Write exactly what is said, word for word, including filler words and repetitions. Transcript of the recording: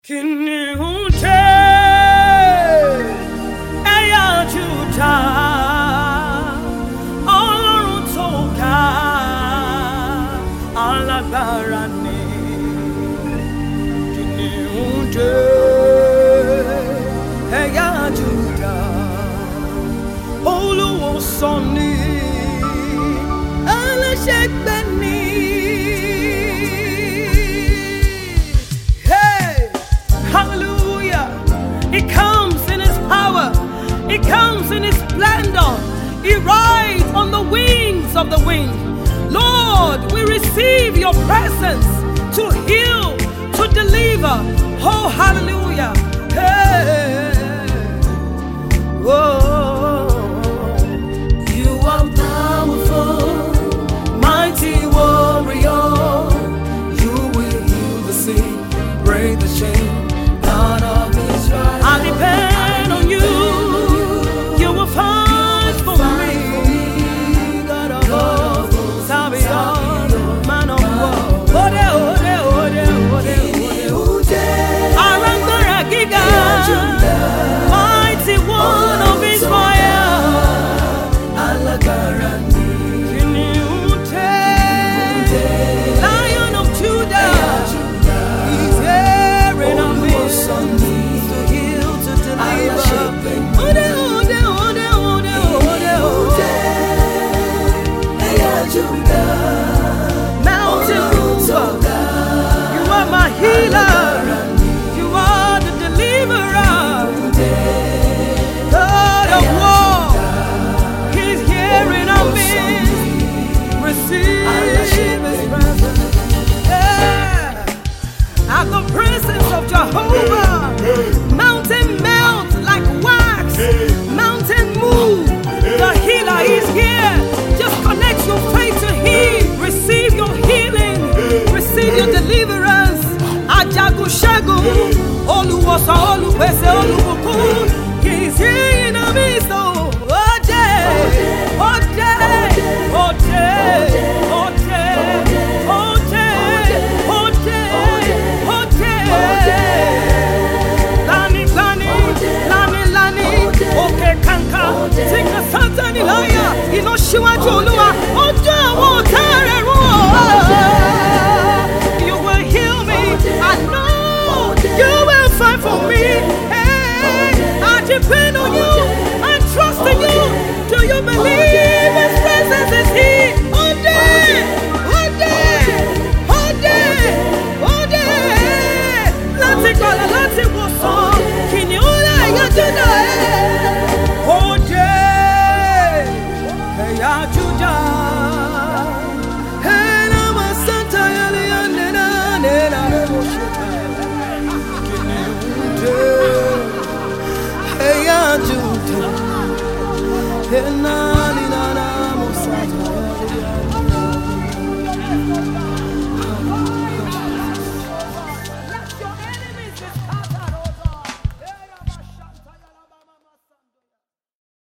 Kìnìún jẹ́ ẹ̀yà Júdà, Ọlọ́run tó ga alágbára ni. Kìnìún jẹ́ ẹ̀yà Júdà, olùwòsàn ni, aláṣẹ́gbẹ́ ni. Hallelujah. He comes in his power. He comes in his splendor. He rides on the wings of the wind. Lord, we receive your presence to heal, to deliver. Oh, hallelujah. Hey. Oh, you are powerful, mighty warrior. You will heal the sick, break the chain. I depend on you. You will fight for me. God of all, Savior, man of war. Ode, ode, ode, ode, ode. Arangbara giga, mighty one of Israel. Alagbara ni. Kìnìún jẹ́, Lion of Judah. He's hearing on me. Mountain mover, you are my healer, you are the deliverer. God of war, he's hearing on me. Receive his presence. Yeah. At the presence of Jehovah, mountain melt like wax, mountain move. The healer is here. Just connect your faith to him. Receive your healing. Receive your deliverance. Ajagun Ṣẹ́gun, Olùwòsàn, Olùpèsè, Olùbùkún. He's here in our midst. Ode, ode, ode, ode, ode, ode, ode. Lani, lani, lani, lani. Òkè kànkà, sìnkà Sátánì láyà. Iná ṣíwájú Olúwa, ojú àwọn ọ̀tá rẹ̀ run. You will heal me. I know you will fight for me. Hey, I depend on you. I trust in you. Do you believe his presence is here? Ode, ode, ode, ode. Láti gbàlà, láti wòsàn, kìnìún ẹ̀yà Júdà. Ode, ẹ̀yà Júdà. Hey, I do.